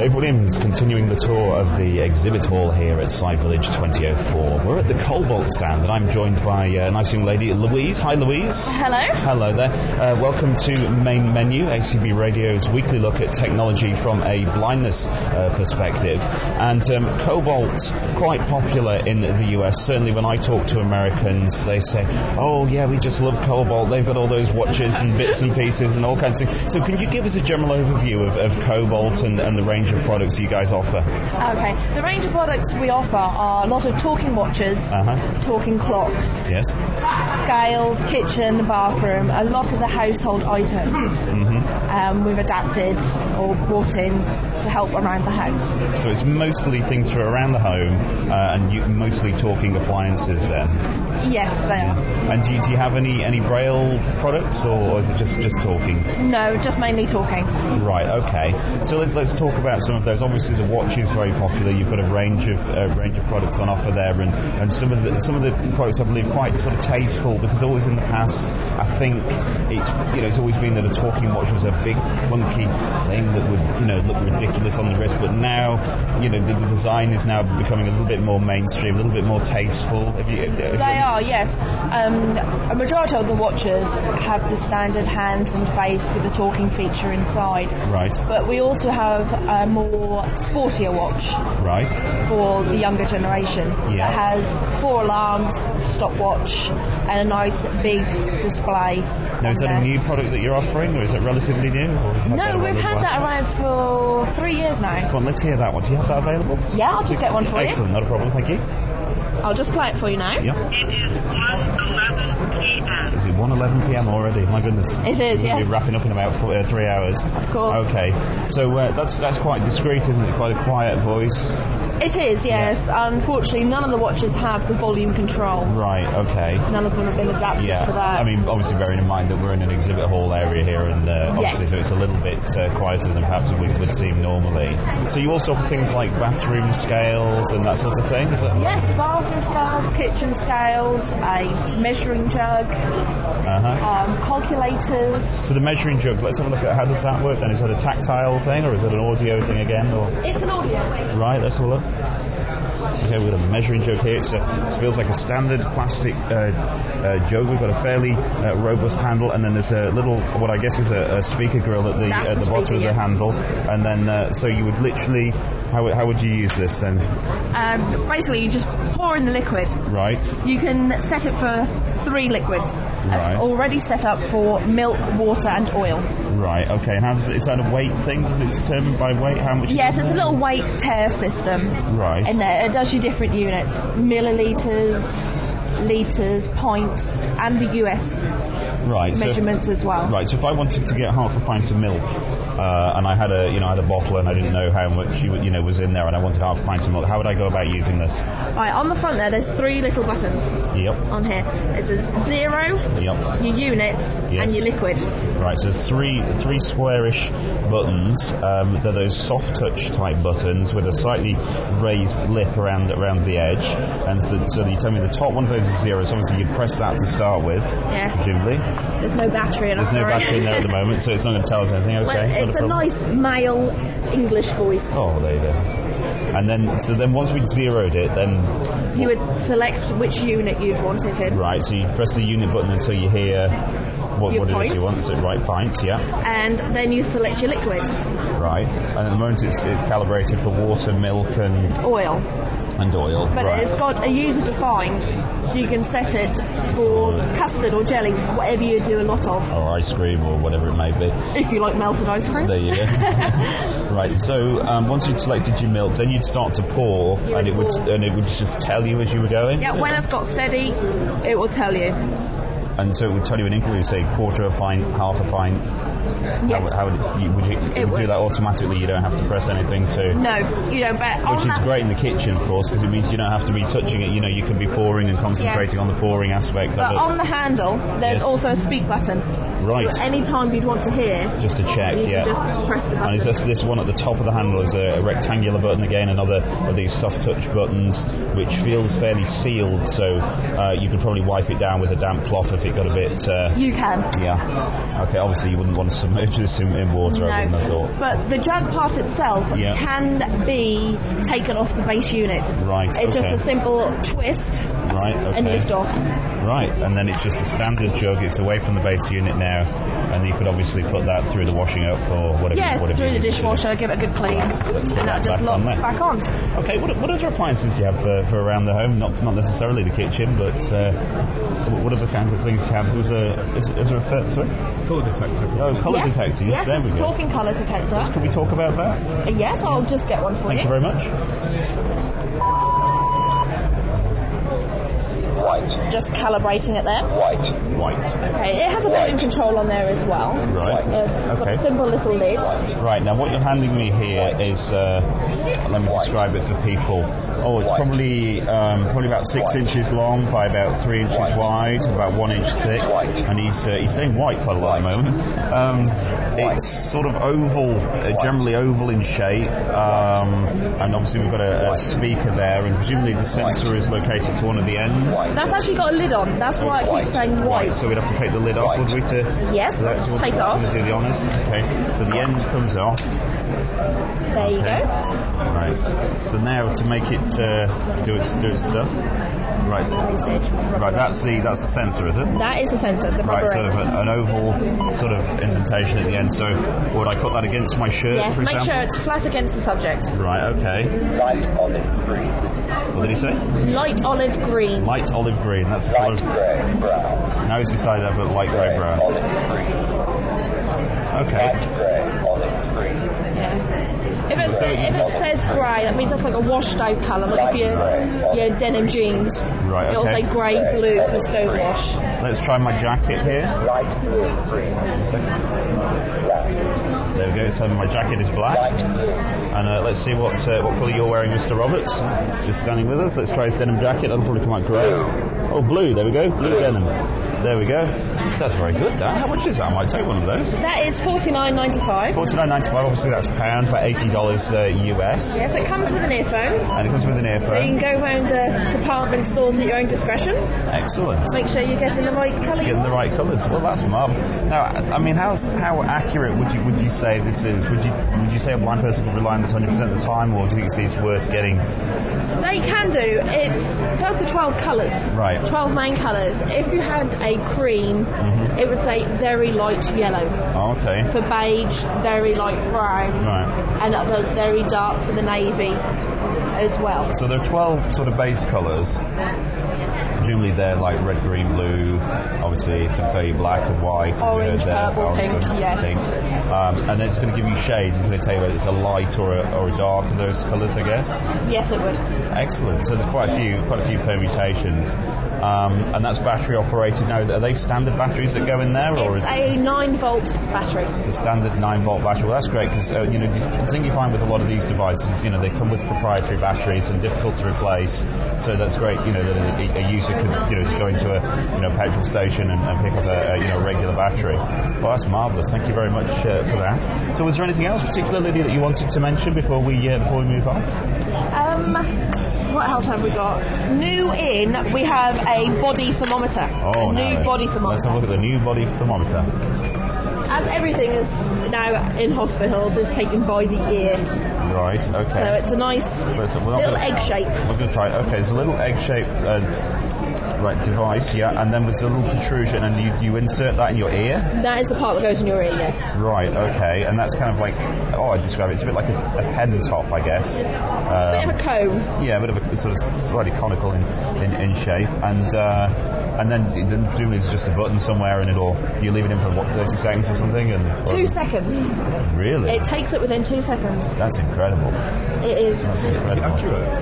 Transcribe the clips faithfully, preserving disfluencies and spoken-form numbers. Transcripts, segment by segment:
Dave Williams, continuing the tour of the exhibit hall here at Sci Village twenty oh four. We're at the Cobalt stand, and I'm joined by a nice young lady, Louise. Hi, Louise. Hello. Hello there. Uh, welcome to Main Menu, A C B Radio's weekly look at technology from a blindness uh, perspective. And um, Cobalt, quite popular in the U S. Certainly when I talk to Americans, they say, oh, yeah, we just love Cobalt. They've got all those watches and bits and pieces and all kinds of things. So can you give us a general overview of, of Cobalt and, and the range of products you guys offer? Okay, the range of products we offer are a lot of talking watches, uh-huh. talking clocks, yes, scales, kitchen, bathroom, a lot of the household items mm-hmm. um, we've adapted or brought in to help around the house. So it's mostly things for around the home uh, and you, mostly talking appliances then? Yes, they are. And do you, do you have any, any Braille products or is it just, just talking? No, just mainly talking. Right, okay. So let's let's talk about some of those. Obviously the watch is very popular. You've got a range of uh, range of products on offer there, and, and some of the some of the products I believe quite sort of tasteful, because always in the past I think it's you know it's always been that a talking watch was a big clunky thing that would you know look ridiculous on the wrist, but now you know the, the design is now becoming a little bit more mainstream, a little bit more tasteful. If you, if they you, are, yes. Um, a majority of the watches have the standard hands and face with the talking feature inside. Right. But we also have a more sportier watch. Right. For the younger generation. Yeah. That has four alarms, stopwatch, and a nice big display. Now, is that there. a new product that you're offering, or is it relatively new? Or no, we've had that around for three years now. Come on, let's hear that one. Do you have that available? Yeah, I'll just get one for Excellent, you. Excellent, not a problem, thank you. I'll just play it for you now. Yep. It is one eleven p.m. Is it one eleven p.m. already? My goodness. It is, yes. We'll be wrapping up in about four, uh, three hours. Of course. Okay. So uh, that's that's quite discreet, isn't it? Quite a quiet voice. It is, yes. Yeah. Unfortunately, none of the watches have the volume control. Right, okay. None of them have been adapted yeah. for that. I mean, obviously bearing in mind that we're in an exhibit hall area here, and uh, obviously yes. so it's a little bit uh, quieter than perhaps it would, would seem normally. So you also offer things like bathroom scales and that sort of thing? Is that yes, bathroom scales, kitchen scales, a measuring jug, uh-huh. um, calculators. So the measuring jug, let's have a look at how does that work then? Is that a tactile thing or is it an audio thing again? Or? It's an audio thing. Right, let's have a look. Okay, we've got a measuring jug here. It's a, it feels like a standard plastic uh, uh, jug. We've got a fairly uh, robust handle, and then there's a little, what I guess is a, a speaker grill at the at the, the bottom speaker, of the yes. handle, and then uh, so you would literally, how how would you use this then? Um, basically, you just pour in the liquid. Right. You can set it for three liquids. Right. It's already set up for milk, water, and oil. Right. Okay. And how does it, is that a weight thing? Does it determine by weight how much? Yes, it's a little weight pair system. Right. And there it does you different units: milliliters, liters, pints, and the U S right, measurements so, as well. Right. So if I wanted to get half a pint of milk, uh, and I had a you know I had a bottle and I didn't know how much you, you know was in there, and I wanted half a pint of milk, how would I go about using this? Right. On the front there, there's three little buttons. Yep. On here, it's a zero, yep. your units, yes. and your liquid. Right. So there's three three squarish buttons. Um, they're those soft touch type buttons with a slightly raised lip around around the edge, and so, so you tell me the top one of those is zero. So obviously you'd press that to start with. Yes. Presumably. There's no battery in it. There's no battery in there at the moment, so it's not going to tell us anything. Okay. Well, it's a, a nice male English voice. Oh, there you go. And then, so then once we'd zeroed it, then you would select which unit you'd want it in. Right. So you press the unit button until you hear what, what it is you want. So right, pints, yeah. And then you select your liquid. Right. And at the moment it's, it's calibrated for water, milk, and oil. And oil. But right. it's got a user defined, so you can set it for custard or jelly, whatever you do a lot of. Or ice cream or whatever it may be. If you like melted ice cream. There you go. Right. So um, once you'd selected your milk, then you'd start to pour, you and it would pour. and it would just tell you as you were going. Yeah. When it's got steady, it will tell you. And so it would tell you in increments, say quarter of a pint, half a pint. Yes. How, how would it, you, would you it would do that automatically? You don't have to press anything to. No, you don't. But which is great in the kitchen, of course, because it means you don't have to be touching it. You know, you can be pouring and concentrating yes. on the pouring aspect but of it. But on the handle, there's yes. also a speak button. Right. So any time you'd want to hear, just to check, you yeah. can just press the button. And is this, this one at the top of the handle is a, a rectangular button again, another of these soft touch buttons, which feels fairly sealed, so uh, you could probably wipe it down with a damp cloth if it got a bit... Uh, you can. Yeah. Okay, obviously you wouldn't want to submerge this in, in water, no. I wouldn't have thought. But the jug part itself yeah. can be taken off the base unit. Right, It's okay. just a simple twist right, okay. and lift off. Right, and then it's just a standard jug, it's away from the base unit now, and you could obviously put that through the washing up for whatever Yeah, whatever through you the need to do. dishwasher, give it a good clean, Let's put and that that just back locks on there. back on. Okay, what, what other appliances do you have for, for around the home? Not not necessarily the kitchen, but uh, what other kinds of things do you have? There's a, is, is there a, fir- sorry? Colour detector. Oh, colour yes, detector, yes, yes, there we go. talking colour detector. Can we talk about that? Uh, yes, I'll just get one for Thank you very much. White. Just calibrating it there. White. White. Okay, it has a volume control on there as well. Right. It's got Okay. a simple little lid. Right, now what you're handing me here is, uh, let me describe it for people. Oh, it's probably um, probably about six inches long by about three inches wide, about one inch thick, and he's uh, he's saying white quite a lot at the moment. Um, it's sort of oval, uh, generally oval in shape, um, and obviously we've got a, a speaker there, and presumably the sensor is located to one of the ends. That's actually got a lid on. That's why I keep saying white. Right, so we'd have to take the lid off, would we? To Yes, to just to- take it off. To do the honours. Okay, so the end comes off. There you Okay. go. Right. So now to make it uh, do its do its stuff. Right. Right. That's the that's the sensor, is it? That is the sensor, the Right. rubber Sort of end. an, an oval sort of indentation at the end. So would I put that against my shirt, Yes, for make example? sure it's flat against the subject. Right. Okay. Light olive green. What did he say? Light olive green. Light olive green. That's the colour. Light grey brown. Now he's decided I've got light grey brown. Olive green. Okay. Light grey olive green. If it, sa- if it says grey, that means that's like a washed out colour, like if you're, your denim jeans. Right. It'll Okay. say grey blue for stone wash. Let's try my jacket here. Light blue green. Black. There we go. So my jacket is black. Light blue. And uh, let's see what uh, what colour you're wearing, Mister Roberts. Just standing with us. Let's try his denim jacket. That'll probably come out grey. Oh, blue. There we go. Blue denim. There we go. That's very good, Dan. How much is that? I might take one of those. That is forty-nine ninety-five. forty-nine ninety-five. Obviously, that's pounds, about eighty dollars uh, U S. Yes, it comes with an earphone. And it comes with an So you earphone. can go around the department stores at your own discretion. Excellent. Make sure you're getting the right colour. you Getting the want. right colours. Well, that's marvellous. Now, I mean, how's, how accurate would you would you say this is? Would you would you say a blind person could rely on this one hundred percent of the time, or do you think it's worth getting? They can do. It does the twelve colours. Right. twelve main colours. If you had a cream, Mm-hmm. it would say very light yellow. Oh, okay. For beige, very light brown. Right. And it does very dark for the navy as well. So there are twelve sort of base colours. Presumably they're like red, green, blue. Obviously it's going to tell you black and white. and Orange, red there, purple, orange, pink, yes. pink. Um, and then it's going to give you shades. It's going to tell you whether it's a light or a, or a dark of those colours, I guess. Yes, it would. Excellent. So there's quite a few, quite a few permutations. Um, and that's battery operated now. Is, are they standard batteries that go in there, or is It's a nine volt battery. it a standard nine volt battery? Well, that's great because uh, you know the thing you find with a lot of these devices, you know, they come with proprietary batteries and difficult to replace. So that's great. You know that a, a user could you know just go into a you know petrol station and, and pick up a, a you know regular battery. Well, that's marvellous. Thank you very much uh, for that. So, was there anything else particularly that you wanted to mention before we uh, before we move on? Um, what else have we got? New in, we have a body thermometer. Oh, a new now, body let's thermometer. have a look at the new body thermometer. As everything is now in hospitals, is taken by the ear. Right. Okay. So it's a nice Let's- we're not little gonna- egg shape. We're going to try it. Okay, it's a little egg-shaped uh, right device, yeah, and then with a little protrusion, and you, you insert that in your ear. That is the part that goes in your ear, yes. Right. Okay, and that's kind of like, oh, I describe it. It's a bit like a, a pen top, I guess. Um, Bit of a cone. Yeah, a bit of a sort of slightly conical in, in, in shape, and uh, and then, then presumably it's just a button somewhere, and it'll you leave it in for what thirty seconds or something, and Two or, seconds. really It takes it within two seconds. that's incredible. It is That's incredible.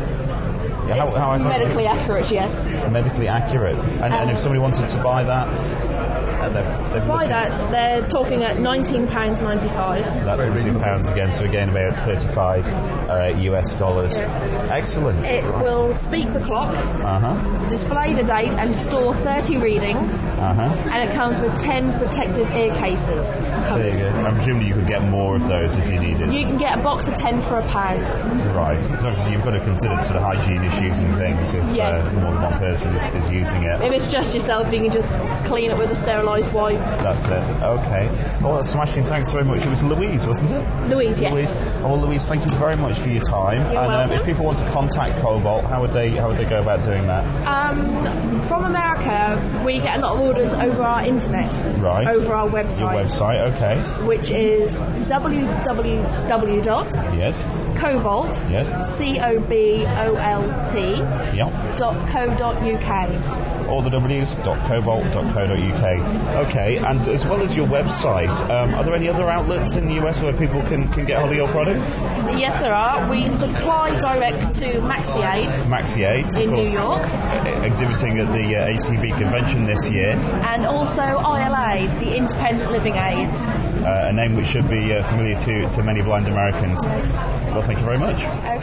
Yeah, how, how medically accurate, yes. medically accurate. And, and if somebody wanted to buy that, Uh, they've, they've By looking- that, they're talking at nineteen pounds ninety-five. That's obviously pounds again, so again about thirty-five uh, U S dollars. Excellent. It will speak the clock, Uh-huh. display the date, and store thirty readings, Uh-huh. and it comes with ten protective ear cases. There you go. I'm presuming you could get more of those if you needed. You can get a box of ten for a pound. Right. Because obviously you've got to consider sort of hygiene issues and things if Yes. uh, more than one person is, is using it. If it's just yourself, you can just clean it with a sterilised wipe. That's it. Okay. Well, that's smashing. Thanks very much. It was Louise, wasn't it? Louise, yes. Louise. Oh, well, Louise, thank you very much for your time. You're and um, welcome. if people want to contact Cobalt, how would they how would they go about doing that? Um, from America, we get a lot of orders over our internet, Right. over our Your website, website, okay. which is w w w dot Yes. cobalt, Yes. C O B O L T, Yep. dot co dot U K. All the W's, cobalt dot co dot U K. Okay, and as well as your website, um, are there any other outlets in the U S where people can, can get hold of your products? Yes, there are. We supply direct to Maxiaid Maxiaid, of in New course, York, uh, exhibiting at the uh, A C B convention this year, and also I L A, the Independent Living Aids. uh, a name which should be uh, familiar to, to many blind Americans. Well, thank you very much.